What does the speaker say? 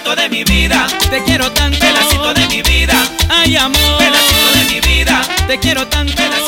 pedacito de mi vida, te quiero tanto, pedacito de mi vida, ay amor, pedacito de mi vida, te quiero tanto.